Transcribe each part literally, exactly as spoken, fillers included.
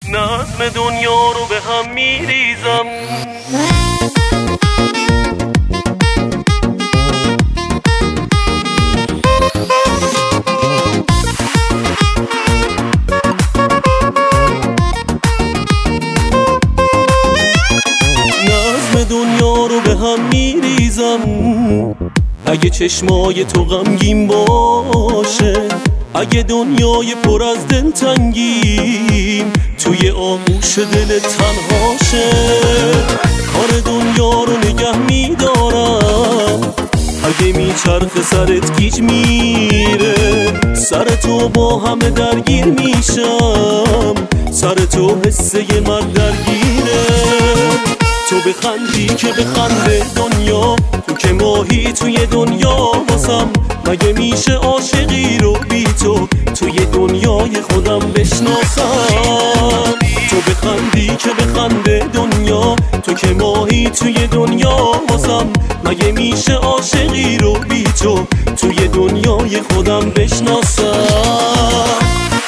نظم دنیا رو به هم میریزم. نظم دنیا رو به هم میریزم. اگه چشمای تو غمگین باشه، اگه دنیای پر از دلتنگیم توی آغوش دل تنهاشه، کار دنیا رو نگه میدارم. اگه میچرخه سرت گیج میره، سر تو با همه درگیر میشم، سر تو حسه مرد درگیره. تو بخندی که بخنده دنیا، تو که ماهی توی دنیا واسم. مگه میشه عاشقی رو بی تو توی دنیای خودم بشناسم؟ تو بخندی که بخنده دنیا، تو که ماهی توی دنیا واسم. مگه میشه عاشقی رو بی تو توی دنیای خودم بشناسم؟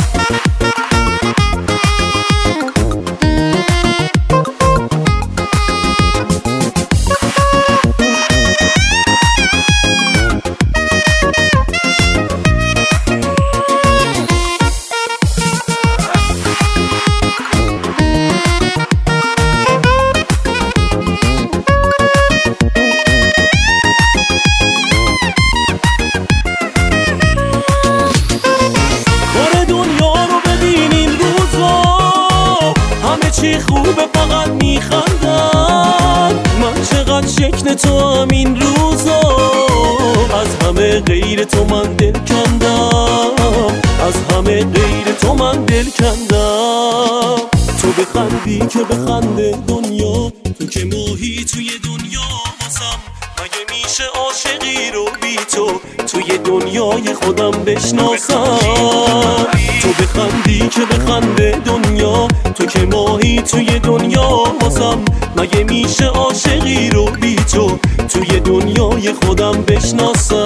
چی خوبه فقط میخندن، من چقدر شکل تو هم این روزا. از همه غیر تو من دل کندم، از همه غیر تو من دل کندم. تو بخندی که بخنده دنیا، تو که ماهی توی دنیا واسم. مگه میشه عاشقی رو بی تو توی دنیای خودم بشناسم؟ تو بخندی که بخنده دنیا، تو که ماهی توی دنیا واسم. مگه میشه عاشقی رو بی تو توی دنیای خودم بشناسم؟